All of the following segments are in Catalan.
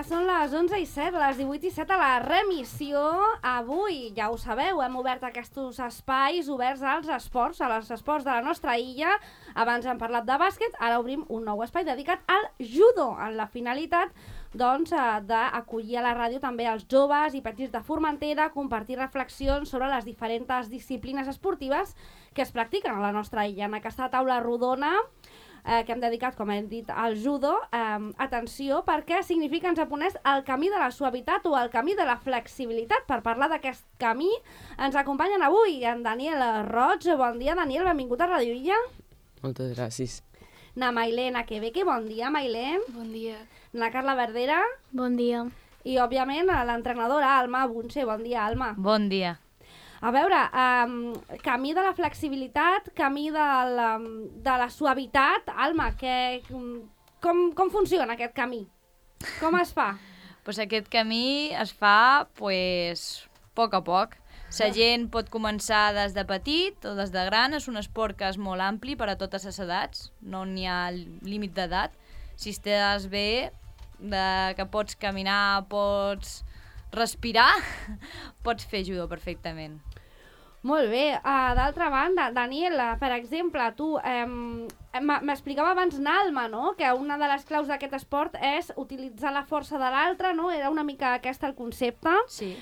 són les 11:07, les 18:07 a la remissió. Avui, ja ho sabeu, hem obert aquests espais oberts als esports, als esports de la nostra illa. Abans hem parlat de bàsquet, ara obrim un nou espai dedicat al judo, amb la finalitat d'acollir a la ràdio també els joves i petits de Formentera, compartir reflexions sobre les diferents disciplines esportives que es practiquen a la nostra illa. En aquesta taula rodona que hem dedicat, com hem dit, al judo, atenció, perquè significa en japonès el camí de la suavitat o el camí de la flexibilitat. Per parlar d'aquest camí ens acompanyen avui en Daniel Roig. Bon dia, Daniel, benvingut a Radio Illa. Moltes gràcies. Na Mailena Quebeque, bon dia, Mailén. Bon dia. Na Carla Verdera. Bon dia. I, òbviament, l'entrenadora Alma Bunche. Bon dia, Alma. Bon dia. A veure, camí de la flexibilitat, camí de la suavitat. Alma, com funciona aquest camí? Com es fa? Pues aquest camí es fa a poc a poc. La gent pot començar des de petit o des de gran. És un esport que és molt ampli per a totes les edats. No n'hi ha límit d'edat. Si estàs bé, que pots caminar, pots respirar, pots fer judo perfectament. Molt bé. D'altra banda, Daniel, per exemple, tu m'explicava abans Nalma, no?, que una de les claus d'aquest esport és utilitzar la força de l'altre, no? Era una mica aquest el concepte. Sí.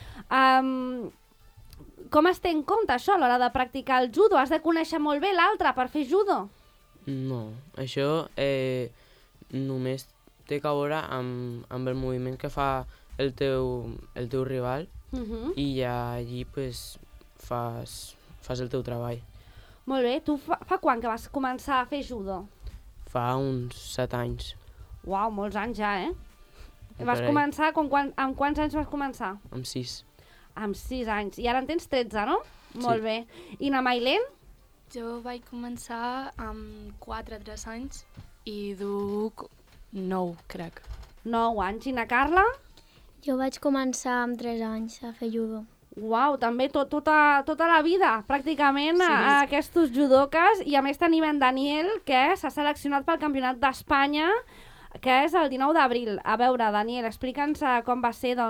Com es té en compte això a l'hora de practicar el judo? Has de conèixer molt bé l'altre per fer judo? No, això només té a veure amb el moviment que fa el teu rival i ja allí fas el teu treball. Molt bé. Tu fa quan que vas començar a fer judo? Fa uns 7 anys. Uau, molts anys ja, eh? Vas començar, amb quants anys vas començar? Amb 6. Amb 6 anys. I ara en tens 13, no? Sí. Molt bé. I na Mailén? Jo vaig començar amb 3 anys i duc 9, crec. 9 anys. I na Carla? Jo vaig començar amb 3 anys a fer judo. Uau, també tota la vida, pràcticament, sí. A aquests judoques. I a més tenim en Daniel, que s'ha seleccionat pel Campionat d'Espanya, que és el 19 d'abril. A veure, Daniel, explica'ns com va ser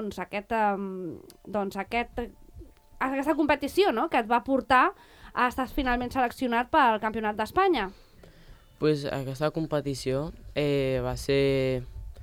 aquesta competició, no?, que et va portar a estar finalment seleccionat pel Campionat d'Espanya. Aquesta competició va ser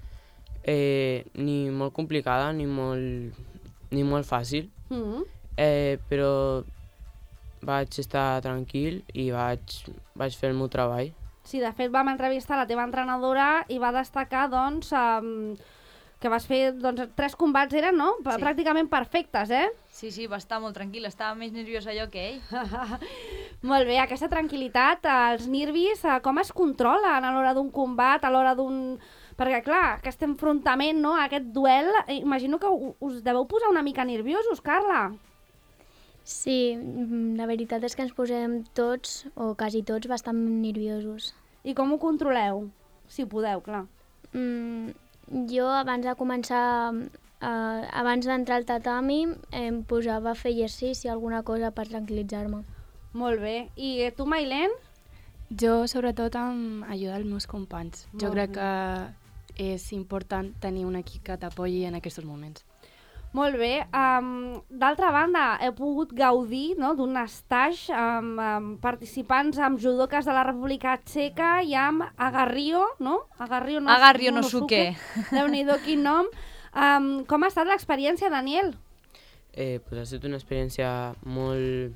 ni molt complicada ni molt fàcil, però vaig estar tranquil i vaig fer el meu treball. Sí, de fet vam entrevistar la teva entrenadora i va destacar que vas fer 3 combats, eren, no? Sí. Pràcticament perfectes, eh? Sí, va estar molt tranquil, estava més nerviosa jo que ell. Molt bé, aquesta tranquil·litat, els nervis, com es controlen a l'hora d'un combat, a l'hora d'un... Perquè, clar, aquest enfrontament, no?, aquest duel, imagino que us deveu posar una mica nerviosos, Carla. Sí, la veritat és que ens posem tots, o quasi tots, bastant nerviosos. I com ho controleu? Si ho podeu, clar. Jo, abans de començar, abans d'entrar al tatami, em posava a fer exercici, alguna cosa per tranquil·litzar-me. Molt bé. I tu, Mailén? Jo, sobretot, amb ajudar els meus companys. Jo crec que és important tenir un equip que t'apoyi en aquests moments. Molt bé. D'altra banda, he pogut gaudir, no?, d'un estatge amb participants amb judoques de la República Txeca i amb Agarrio, no? Agarrio Nosuke. Déu-n'hi-do, quin nom. Com ha estat l'experiència, Daniel? Ha estat una experiència molt...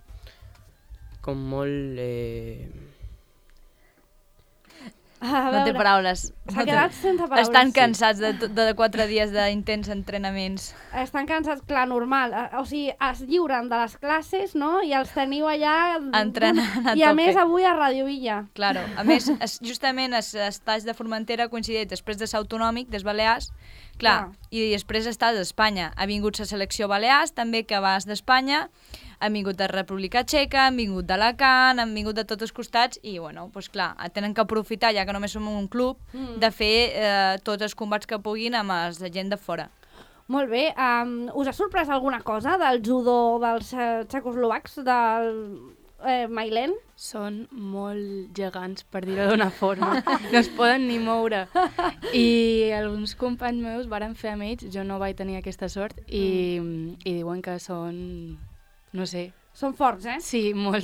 No té paraules. S'ha quedat sense paraules. Estan cansats de 4 dies d'intens entrenaments. Estan cansats, clar, normal. O sigui, es lliuren de les classes, no?, i els teniu allà... Entrenant a tope. I a més avui a Radio Illa. Claro. A més, justament l'estaix de Formentera coincideix després de l'autonòmic, des Balears, clar, i després estàs d'Espanya. Ha vingut la selecció Balears, també, que vas d'Espanya, han vingut de República Txeca, han vingut d'Alacant, han vingut de tots els costats i, bueno, doncs clar, tenen que aprofitar, ja que només som un club, de fer tots els combats que puguin amb la gent de fora. Molt bé. Us ha sorprès alguna cosa del judo dels txecoslovacs? Mailen? Són molt gegants, per dir-ho d'una forma. No es poden ni moure. I alguns companys meus varen fer amb ells, jo no vaig tenir aquesta sort, i diuen que són, no sé... Són forts, eh? Sí, molt.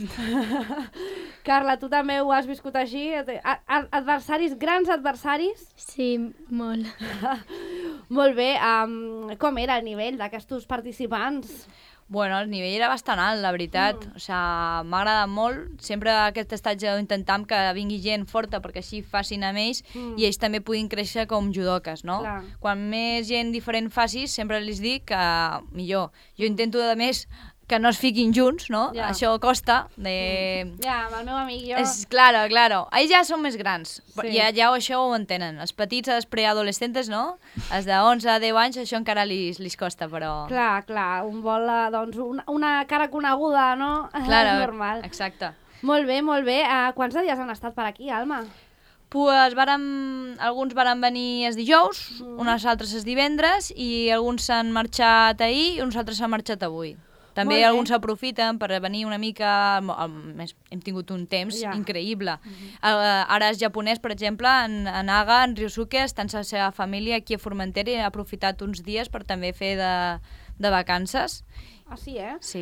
Carla, tu també ho has viscut així? Adversaris, grans adversaris? Sí, molt. Molt bé. Com era el nivell d'aquests participants? Bueno, el nivell era bastant alt, la veritat. O sigui, m'ha agradat molt. Sempre aquest estatge ho intentam que vingui gent forta perquè així facin amb ells i ells també puguin créixer com judoques, no? Clar. Quan més gent diferent facis, sempre els dic que millor. Jo intento, a més, que no es fiquin junts, no? Ja. Això costa. Ja, amb el meu amic jo... Claro. Ells ja són més grans. Sí. Ja això ho entenen. Els petits, els preadolescentes, no? Els de 11 a 10 anys, això encara li costa, però... Clar, un vol, doncs, una cara coneguda, no? Claro, és normal. exacte. Molt bé. Quants dies han estat per aquí, Alma? Pues alguns varen venir els dijous, unes altres els divendres, i alguns s'han marxat ahir i uns altres s'han marxat avui. També alguns s'aprofiten per venir una mica... Hem tingut un temps increïble. Ara el japonès, per exemple, en Aga, en Ryosuke, està amb la seva família aquí a Formentera i ha aprofitat uns dies per també fer de vacances. Ah, sí, eh? Sí.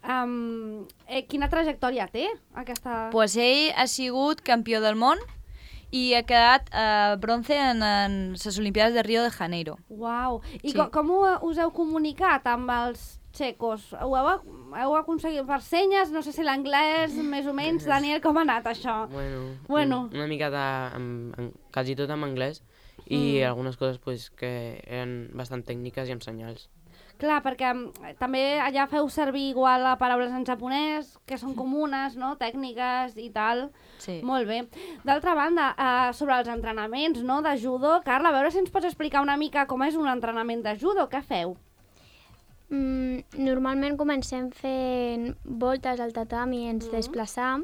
Quina trajectòria té aquesta... Pues ell ha sigut campió del món i ha quedat bronze en les Olimpiades de Rio de Janeiro. Uau! I Sí. com us heu comunicat amb els txecos? Ho heu aconseguit per senyes? No sé si l'anglès, més o menys. Daniel, com ha anat això? Bueno. Una miqueta, quasi tot en anglès, i algunes coses pues, que eren bastant tècniques i amb senyals. Clar, perquè també allà feu servir igual paraules en japonès, que són comunes, no? Tècniques i tal. Sí. Molt bé. D'altra banda, sobre els entrenaments, no? De judo, Carla, a veure si ens pots explicar una mica com és un entrenament de judo. Què feu? Normalment comencem fent voltes al tatami, ens desplaçam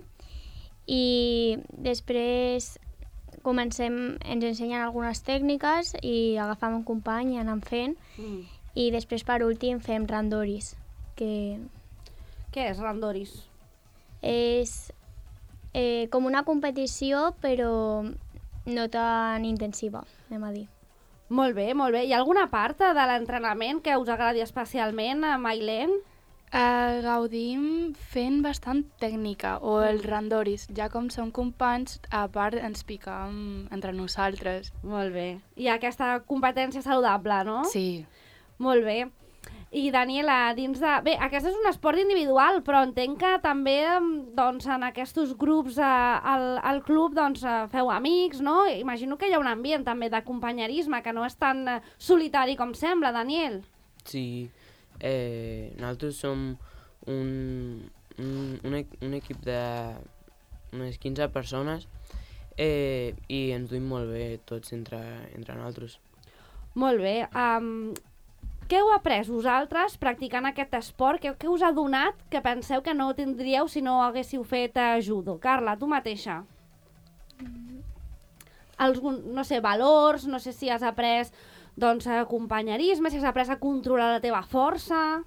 i després ens ensenyen algunes tècniques i agafam un company i anem fent i després per últim fem randoris, que Què és randoris? és com una competició però no tan intensiva, anem a dir. Molt bé. Hi ha alguna part de l'entrenament que us agradi especialment, Mailen? Gaudim fent bastant tècnica, o els randoris. Ja com som companys, a part ens picam entre nosaltres. Molt bé. Hi ha aquesta competència saludable, no? Sí. Molt bé. I Daniela, Bé, aquest és un esport individual, però entenc que també doncs, en aquests grups al club doncs, feu amics, no? Imagino que hi ha un ambient també de companyerisme, que no és tan solitari com sembla, Daniel. Sí, nosaltres som un equip d'unes 15 persones i ens duim molt bé tots entre nosaltres. Molt bé. Què heu après vosaltres practicant aquest esport? Què us ha donat que penseu que no tindríeu si no haguéssiu fet judo? Carla, tu mateixa. No sé, valors, no sé si has après doncs, companyerisme, si has après a controlar la teva força...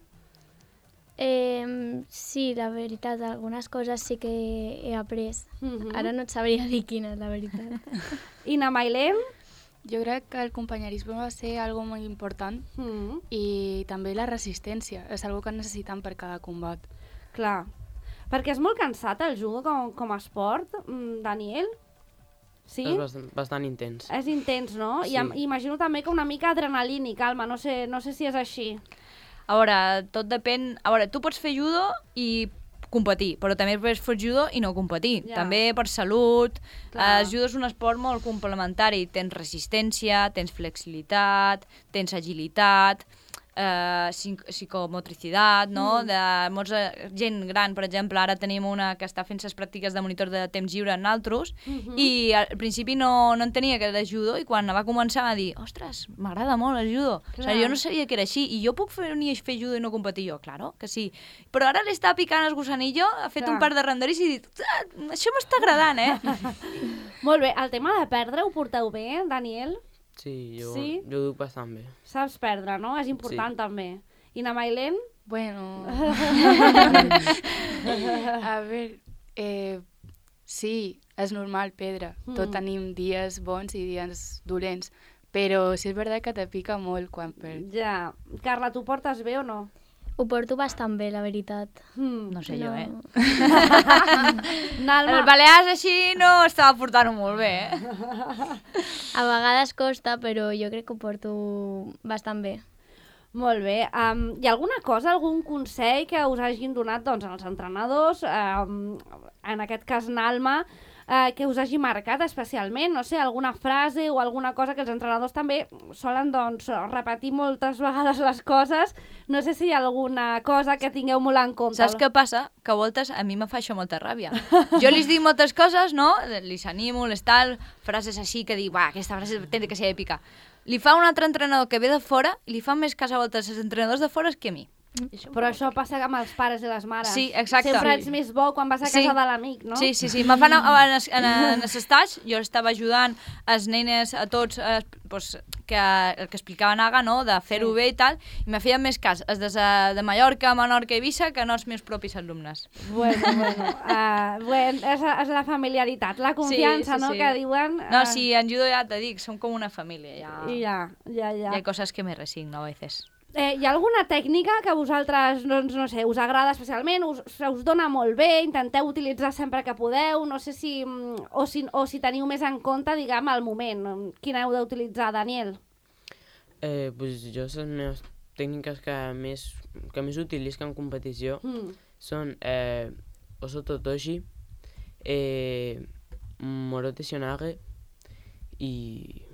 Sí, la veritat, algunes coses sí que he après. Ara no et sabria dir quines, la veritat. I na Mailen? Jo crec que el companyerisme va ser algo molt important i també la resistència. És algo que necessitem per cada combat. Clar. Perquè és molt cansat el judo com a esport, Daniel? Sí? És bastant intens. És intens, no? Sí. I imagino també que una mica adrenalínic, Alma. No sé si és així. A veure, tot depèn... A veure, tu pots fer judo i competir, però també pots fer judo i no competir. Ja. També per salut. Clar. El judo és un esport molt complementari. Tens resistència, tens flexibilitat, tens agilitat, psicomotricitat, no? De molts gent gran, per exemple, ara tenim una que està fent les pràctiques de monitor de temps lliure en altres, i al principi no entenia que era de judo, i quan va començar va dir, ostres, m'agrada molt el judo. O sigui, jo no sabia que era així, i jo puc fer judo i no competir jo? Claro que sí. Però ara li està picant el gusanillo, ha fet un par de randoris i dit, això m'està agradant, Molt bé, el tema de perdre ho porteu bé, Daniel? Sí, jo Sí? ho duc bastant bé. Saps perdre, no? És important també. I na Mailen? Bueno... A veure, Sí, és normal perdre. Tots tenim dies bons i dies dolents, però sí és veritat que te pica molt quan perds. Ja. Carla, tu portes bé o no? Ho porto bastant bé, la veritat. No sé jo, Nalma, El Balears així no estava portant-ho molt bé, A vegades costa, però jo crec que ho porto bastant bé. molt bé. Hi ha alguna cosa, algun consell que us hagin donat doncs, els entrenadors, en aquest cas Nalma, que us hagi marcat especialment? No sé, alguna frase o alguna cosa que els entrenadors també solen doncs, repetir moltes vegades les coses. No sé si hi ha alguna cosa que tingueu molt en compte. Saps què passa? Que a voltes a mi me fa això molta ràbia. Jo li dic moltes coses, no? Li animo, les tal, frases així que dic, va, aquesta frase té que ser èpica. Li fa un altre entrenador que ve de fora i li fan més cas a voltes als entrenadors de fora que a mi. Però això passa amb els pares i les mares. Sí, exacte. Sempre ets més bo quan vas a casa de l'amic, no? Sí. Me fan en l'estatge, jo estava ajudant els nenes a tots el que explicava Naga, no? De fer-ho bé i tal, i me feien més cas els de Mallorca, Menorca i Eivissa que no els meus propis alumnes. Bueno, és la familiaritat, la confiança, no?, que diuen... No, sí, en judo ja te dic, som com una família. Ja. Hi ha coses que me resigno a vegades. Hi ha alguna tècnica que a vosaltres, doncs, no sé, us agrada especialment, us dona molt bé, intenteu utilitzar sempre que podeu, no sé si... o si teniu més en compte, diguem, el moment. Quina heu d'utilitzar, Daniel? Pues jo les meves tècniques que més utilisc en competició són Oso Totoshi, Morote Shionage i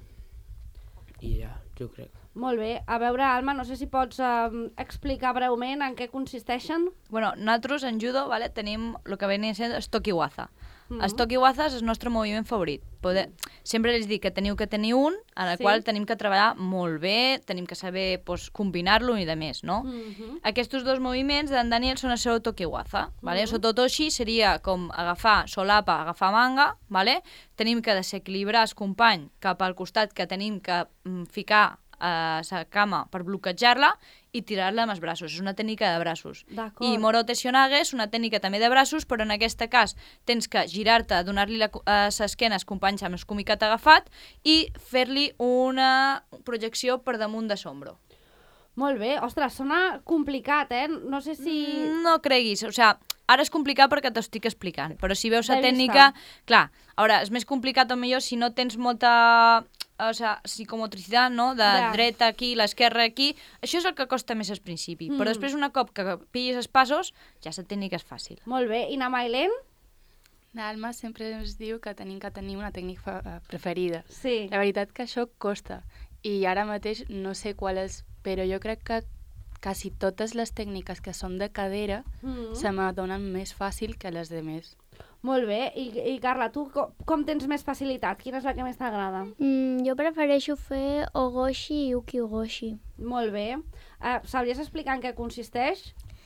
ja, jo crec. Molt bé. A veure, Alma, no sé si pots explicar breument en què consisteixen. Bueno, nosaltres en judo tenim el que venia sent el Tokiwaza. El Tokiwaza és el nostre moviment favorit. Sempre els dic que teniu que tenir un en el qual tenim que treballar molt bé, tenim que saber combinar-lo i de més, no? Aquests dos moviments d'en Daniel són el seu Tokiwaza. El Sototoshi seria com agafar solapa, agafar manga, tenim que desequilibrar el company cap al costat que tenim que ficar a la cama per bloquejar-la i tirar-la amb els braços. És una tècnica de braços. I Morote Shionage és una tècnica també de braços, però en aquest cas tens que girar-te, donar-li a l'esquena als companys amb el comicat agafat i fer-li una projecció per damunt de l'ombro. Molt bé. Ostres, sona complicat, No sé si... No creguis, ara és complicat perquè t'ho estic explicant, però si veus la tècnica... Clar, ara, és més complicat o millor si no tens molta... psicomotricitat, no? De dreta aquí, l'esquerra aquí. Això és el que costa més al principi. Però després, una cop que pillis els passos, ja la tècnica és fàcil. Molt bé. I na Mailen? Nalma sempre ens diu que tenim que tenir una tècnica preferida. Sí. La veritat que això costa. I ara mateix no sé qual és, però jo crec que quasi totes les tècniques que són de cadera se m'adonen més fàcil que les de més. Molt bé. I Carla, tu com tens més facilitat? Quina és la que més t'agrada? Jo prefereixo fer Ogoshi i Uki-Ogoshi. Molt bé. Sabries explicar en què consisteix?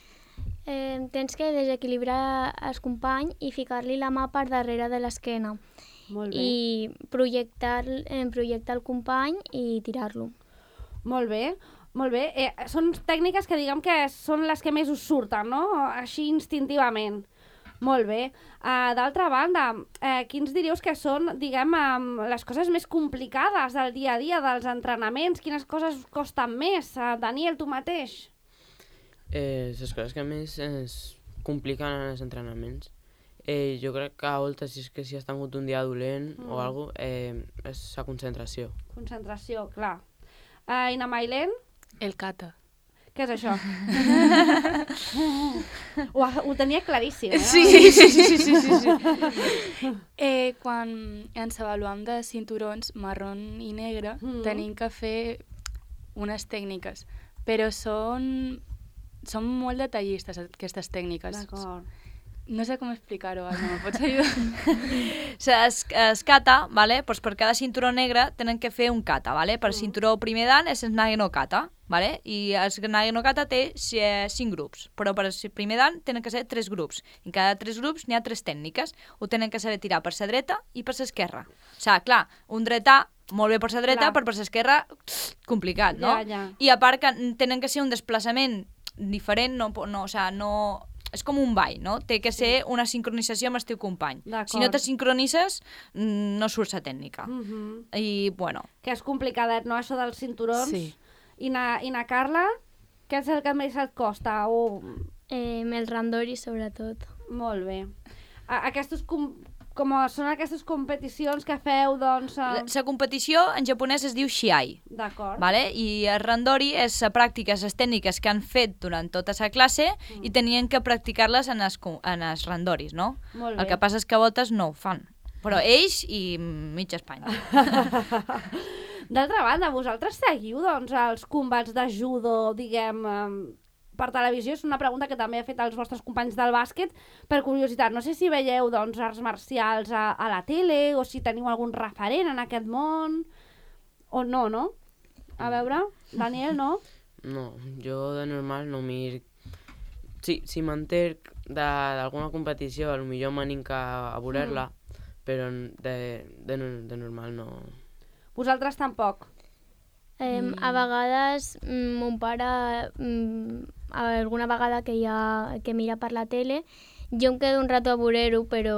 Tens que desequilibrar el company i ficar-li la mà per darrere de l'esquena. Molt bé. I projectar el company i tirar-lo. Molt bé. Molt bé. Són tècniques que diguem que són les que més us surten, no? Així instintivament. Molt bé. D'altra banda, quins diríeu que són, diguem, les coses més complicades del dia a dia, dels entrenaments? Quines coses us costen més? Daniel, tu mateix? Les coses que més es compliquen en els entrenaments. Jo crec que a voltes, si has tingut un dia dolent o alguna cosa, és la concentració. Concentració, clar. I na Mailen? El kata. Què és això? Ho tenia claríssim, Sí. Quan ens avaluem de cinturons marrón i negre, tenim que fer unes tècniques, però són molt detallistes aquestes tècniques. D'acord. No sé com explicar-ho, Alma, me pots ajudar? Es kata, doncs per cada cinturó negre tenen que fer un kata. Per cinturó primer dan és el nage no kata, i el nage no kata té 5 grups, però per el primer dan tenen que ser 3 grups. En cada 3 grups n'hi ha 3 tècniques. Ho tenen que saber tirar per la dreta i per l'esquerra. Clar, un dretà molt bé per la dreta, però per l'esquerra complicat, no? Ja. I a part que tenen que ser un desplaçament diferent, és com un ball, no? Té que ser una sincronització amb el teu company. Si no te sincronitzes, no surts la tècnica. I, bueno... Que és complicadet, no?, això dels cinturons. Sí. I na Carla, què és el que més et costa? El randori, sobretot. Molt bé. Com són aquestes competicions que feu, doncs... La competició en japonès es diu shiai. D'acord. Vale? I el randori és la pràctica, les tècniques que han fet durant tota la classe i tenien que practicar-les en els randoris, no? Molt bé. El que passa és que a voltes no ho fan. Però ells i mitja Espanya. D'altra banda, vosaltres seguiu, doncs, els combats de judo, diguem... per televisió? És una pregunta que també he fet als vostres companys del bàsquet, per curiositat. No sé si veieu, doncs, arts marcials a la tele, o si teniu algun referent en aquest món, o no, no? A veure, Daniel, no? No, jo de normal no mir... Sí, si m'entenc d'alguna competició, potser m'aninc a veure-la, però de normal no... Vosaltres tampoc? A vegades mon pare, alguna vegada que mira per la tele, jo em quedo un rato a veure-ho, però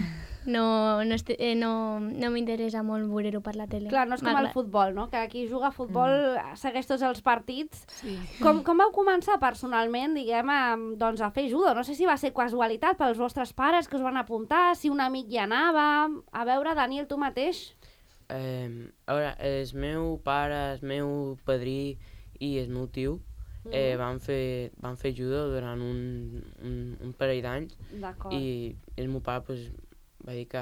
no m'interessa molt veure-ho per la tele. Clar, no és com el futbol, no? Que qui juga a futbol segueix tots els partits. Sí. Com vau començar personalment, diguem, doncs a fer judo? No sé si va ser casualitat pels vostres pares que us van apuntar, si un amic hi anava... A veure, Daniel, tu mateix... A veure, el meu pare, el meu padrí i el meu tio van fer judo durant un parell d'anys i el meu pare pues, va dir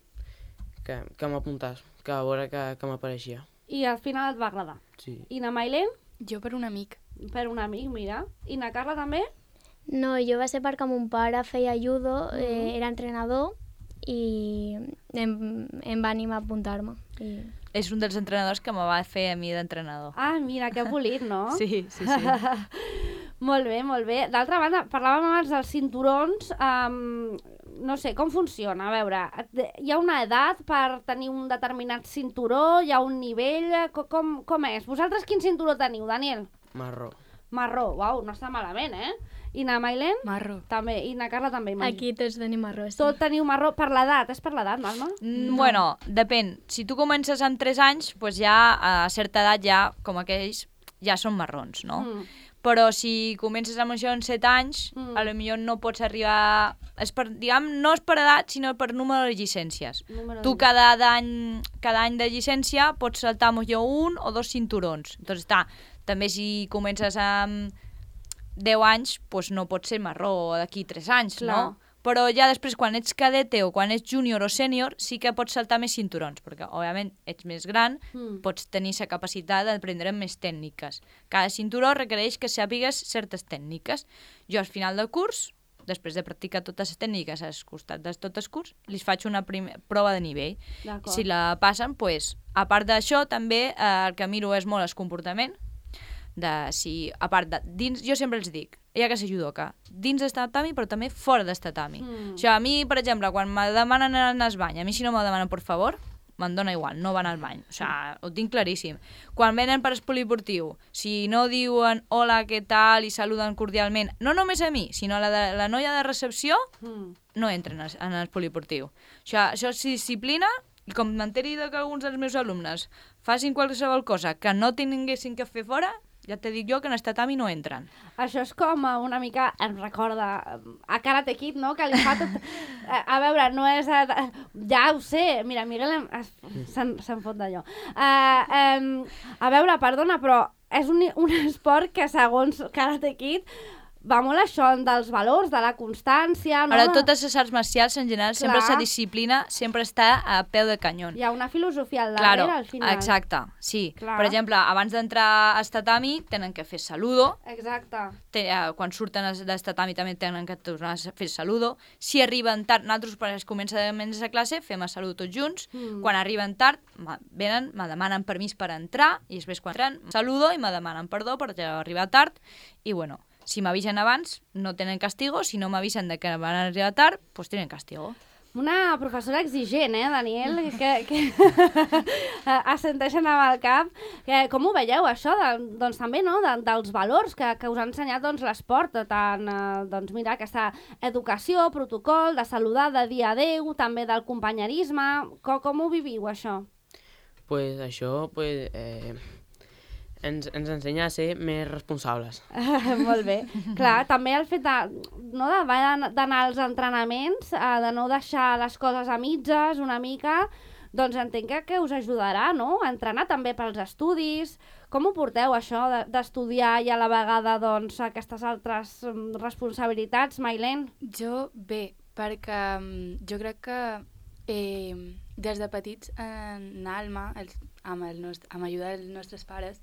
que m'apuntàs, que a veure que m'apareixia. I al final et va agradar? Sí. I na Mailen? Jo per un amic. Per un amic, mira. I na Carla també? No, jo va ser perquè mon pare feia judo, era entrenador, i em va animar a apuntar-me. És un dels entrenadors que me va fer a mi d'entrenador. Ah, mira, que bolit, no? Sí. Molt bé, molt bé. D'altra banda, parlàvem abans dels cinturons, no sé, com funciona? A veure, hi ha una edat per tenir un determinat cinturó? Hi ha un nivell? Com és? Vosaltres quin cinturó teniu, Daniel? Marró. Marró, uau, no està malament, eh? I na Mailen? Marró. També, i na Carla també. Aquí tots tenim marró, sí. Tot teniu marró per l'edat, és per l'edat, Malma? No. Bueno, depèn. Si tu comences amb 3 anys, pues ja a certa edat ja, com aquells, ja són marrons, no? Però si comences amb això en 7 anys, a lo millor no pots arribar... no és per edat, sinó per número de llicències. Tu cada any de llicència pots saltar millor 1 o 2 cinturons. Entonces, també si comences amb 10 anys, doncs no pot ser marró d'aquí 3 anys, no? Però ja després, quan ets cadete o quan ets júnior o sènior, sí que pots saltar més cinturons, perquè, òbviament, ets més gran, pots tenir la capacitat d'aprendre més tècniques. Cada cinturó requereix que sàpigues certes tècniques. Jo, al final del curs, després de practicar totes les tècniques al costat de tot el curs, li faig una prova de nivell. Si la passen, doncs, a part d'això, també el que miro és molt el comportament, a part de dins, jo sempre els dic, hi ha que ser judoka, dins del tatami però també fora del tatami. O sigui, a mi, per exemple, quan me demanen anar al bany, a mi si no me demanen por favor, me'n dona igual, no van al bany. O sigui, ho tinc claríssim. Quan venen per el poliportiu, si no diuen hola, què tal, i saluden cordialment, no només a mi, sinó a la noia de recepció, no entren en el poliportiu. O sigui, això és disciplina, i com m'enteri que alguns dels meus alumnes facin qualsevol cosa que no tinguessin que fer fora, ja te dic jo que en el tatami no entren. Això és com una mica, em recorda a Karate Kid, no? Que li fa tot... A veure, no és... Ja ho sé, mira, Miguel se'n fot d'allò. A veure, perdona, però és un esport que segons Karate Kid va molt això dels valors, de la constància... No? Ara, totes les arts marcials, en general, sempre la disciplina sempre està a peu de canyón. Hi ha una filosofia al darrere, al final. Exacte, sí. Clar. Per exemple, abans d'entrar al tatami tenen que fer saludo. Exacte. Quan surten del tatami també tenen que tornar a fer saludo. Si arriben tard, nosaltres, quan es comença a la classe, fem el saludo tots junts. Quan arriben tard, venen, me demanen permís per entrar, i després quan entren, saludo i me demanen perdó per arribar tard. I bueno, si m'avisen abans, no tenen castigo. Si no m'avisen que van arribar tard, doncs tenen castigo. Una professora exigent, Daniel? Que assenteixen amb el cap. Com ho veieu, això? Doncs també, no?, dels valors que us ha ensenyat l'esport, tant, doncs mira, aquesta educació, protocol, de saludar, de dir adeu, també del companyerisme. Com ho viviu, això? Pues això, ens ensenya a ser més responsables. Molt bé. Clar, també el fet d'anar als entrenaments, de no deixar les coses a mitges una mica, doncs entenc que us ajudarà, no?, a entrenar també pels estudis. Com ho porteu, això, d'estudiar i a la vegada, doncs, aquestes altres responsabilitats, Mailen? Jo, bé, perquè jo crec que des de petits en Alma, amb ajuda dels nostres pares,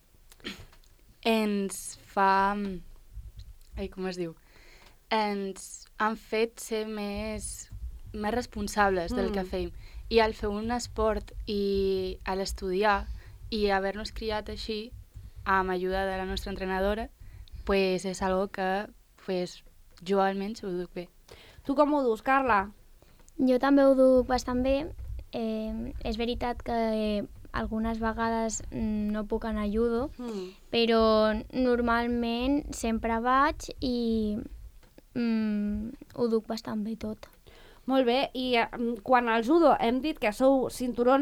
ens fa... com es diu? Ens han fet ser més responsables del que fem. I al fer un esport i a l'estudiar i haver-nos criat així, amb ajuda de la nostra entrenadora, pues és algo que jo almenys ho duc bé. Tu com ho dus, Carla? Jo també ho duc bastant bé. És veritat que algunes vegades no puc anar a judo, però normalment sempre vaig i ho duc bastant bé tot. Molt bé, i quan al judo hem dit que sou cinturó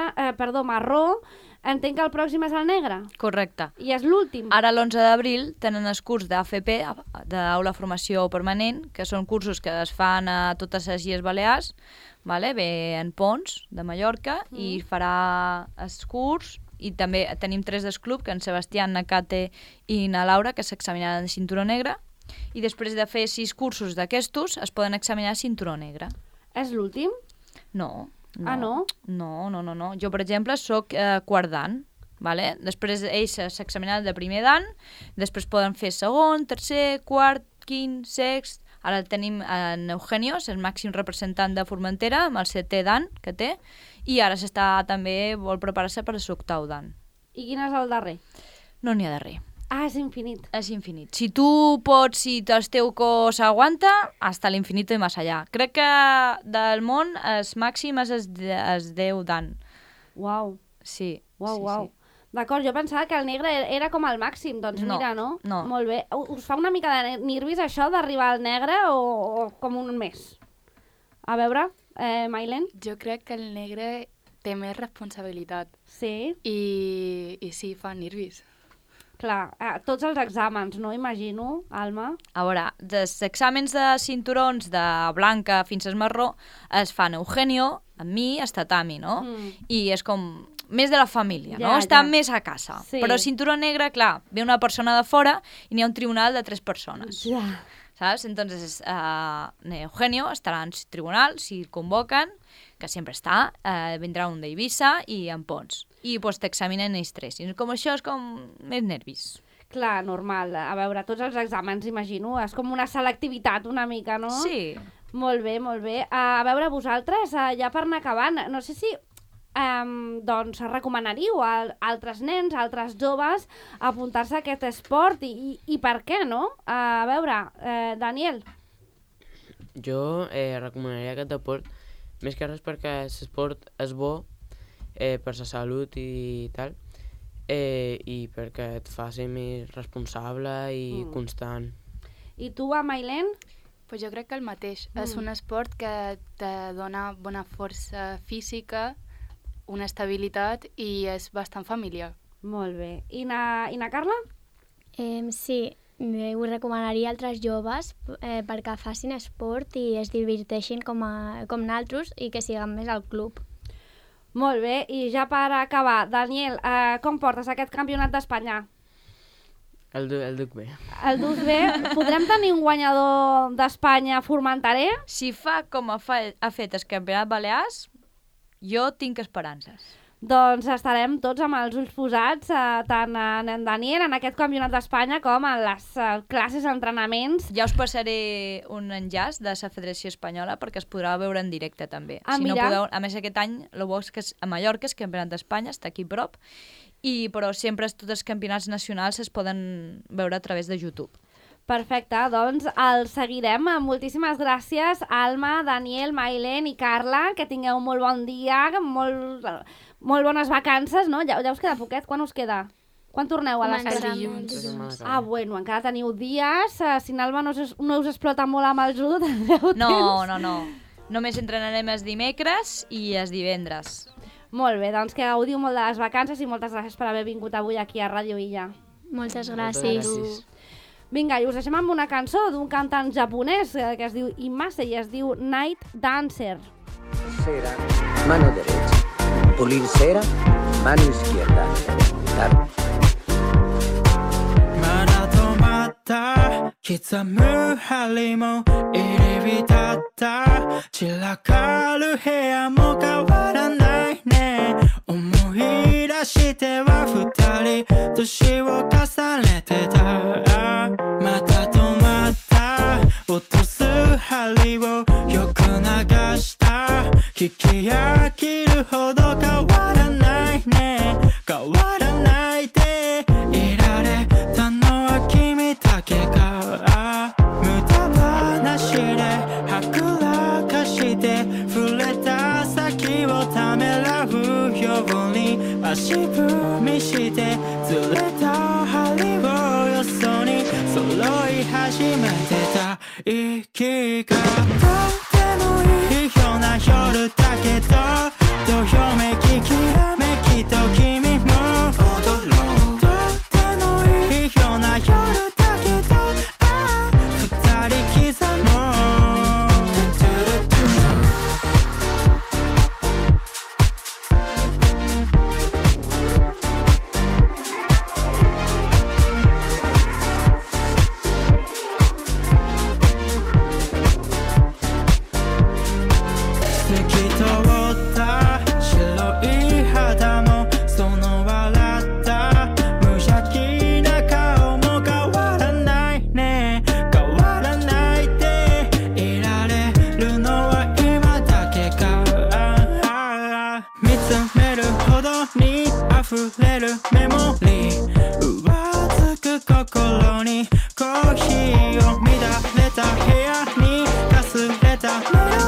marró, entenc que el pròxim és el negre? Correcte. I és l'últim? Ara l'11 d'abril tenen el curs d'AFP, d'Aula Formació Permanent, que són cursos que es fan a totes les Illes Balears, ve en Pons, de Mallorca, i farà el curs, i també tenim 3 del club, que en Sebastià, na Kate i na Laura, que s'examinaran de cinturó negre, i després de fer 6 cursos d'aquestos es poden examinar cinturó negre. És l'últim? No. Ah, no? No. Jo, per exemple, soc quart dan. Després ells s'examinaran de primer dan, després poden fer segon, tercer, quart, quint, sext. Ara tenim en Eugenio, és el màxim representant de Formentera, amb el 7è dan que té, i ara vol preparar-se per l'octau dan. I quin és el darrer? No n'hi ha darrer. Ah, és infinit. És infinit. Si tu pots, si el teu cos aguanta, hasta l'infinit i més allà. Crec que del món el màxim és el 10 dan. Uau. Sí. Uau. D'acord, jo pensava que el negre era com el màxim, doncs no, mira, no? No. Molt bé. Us fa una mica de nervis això d'arribar al negre o com un mes? A veure, Mailen? Jo crec que el negre té més responsabilitat. Sí? I sí, fa nervis. Clar, tots els exàmens, no? Imagino, Alma. A veure, dels exàmens de cinturons de blanca fins al marró es fan Eugenio, amb mi, el tatami, no? I és com més de la família, no? Està més a casa. Sí. Però cinturó negre, clar, ve una persona de fora i n'hi ha un tribunal de 3 persones. Ja. ¿Sabes? Entonces, Eugenio estarà en tribunal, si el convoquen, que sempre està, vindrà un d'Eivissa i en Pons. I pues, t'examinen ells 3. I com això és com més nervis. Clar, normal. A veure, tots els exàmens, imagino, és com una selectivitat una mica, no? Sí. Molt bé, molt bé. A veure, vosaltres, ja per anar acabant, no sé si doncs recomanaríeu a altres nens, a altres joves, apuntar-se a aquest esport i per què, no? A veure, Daniel. Jo recomanaria aquest esport més que res perquè l'esport és bo per la salut i tal, i perquè et fa ser més responsable i constant. I tu, Mailen? Pues jo crec que el mateix. És un esport que te dona bona força física, una estabilitat i és bastant familiar. Molt bé. I na Carla? Sí, ho recomanaria a altres joves perquè facin esport i es diverteixin com nosaltres i que siguen més al club. Molt bé, i ja per acabar, Daniel, com portes aquest campionat d'Espanya? El duc bé. El duc bé? Podrem tenir un guanyador d'Espanya formenterer? Si fa com ha fet el campionat Balears, jo tinc esperances. Doncs estarem tots amb els ulls posats, tant en Daniel, en aquest campionat d'Espanya, com en les classes, entrenaments. Ja us passaré un enllaç de la Federació Espanyola perquè es podrà veure en directe també. Ah, si no mira. podeu, a més aquest any, el bo és que a Mallorca és campionat d'Espanya, està aquí a prop, però sempre tots els campionats nacionals es poden veure a través de YouTube. Perfecte, doncs el seguirem. Moltíssimes gràcies, Alma, Daniel, Mailen i Carla, que tingueu molt bon dia, molt bones vacances, no? Ja us queda poquet, quan us queda? Quan torneu a les dilluns? Bueno, encara teniu dies, si l'Alma no us explota molt amb el judo, tindreu temps. No. Només entrenarem els dimecres i els divendres. Molt bé, doncs que gaudiu molt de les vacances i moltes gràcies per haver vingut avui aquí a Ràdio Illa. Moltes gràcies. Vinga, i us deixem amb una cançó d'un cantant japonès que es diu Imase i es diu Night Dancer. Cera, mano derecha. Pulir cera, mano izquierda. Claro. まだ止まった刻む針も入り浸った散らかる部屋も変わらないね思い出しては二人年を重ねてたまた止まった落とす針をよく流した聞き飽きるほど変わらないね変わらないでいられたのは君だけか無駄話ではぐらかして触れた先をためらうように足踏みしてずれた針をよそに揃い始めてた息がとってもいいような夜だけどどよめききらめきと君も踊ろうとってもいいような夜だけど二人刻もう透き通った白い肌もその笑った無邪気な顔も変わらないね変わらないでいられるのは今だけか見つめるほどに溢れるメモリー上つく心にコーヒーを乱れた部屋にかすれたメロ